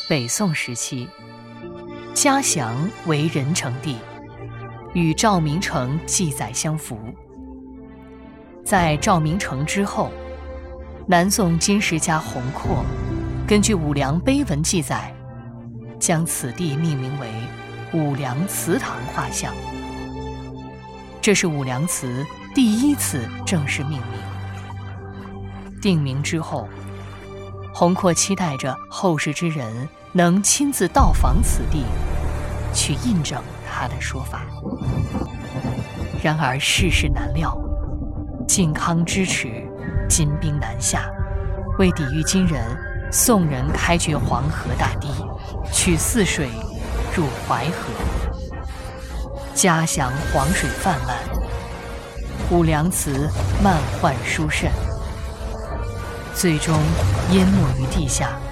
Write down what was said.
北宋时期，嘉祥为仁成帝，与赵明诚记载相符。在赵明诚之后，南宋金石家洪阔根据武梁碑文记载，将此地命名为武梁祠堂画像。这是武梁祠第一次正式命名。定名之后，洪阔期待着后世之人能亲自到访此地，去印证他的说法。然而世事难料，靖康之耻，金兵南下，为抵御金人，宋人开掘黄河大堤，取泗水入淮河。嘉祥黄水泛滥，武梁祠漫患殊甚，最终淹没于地下，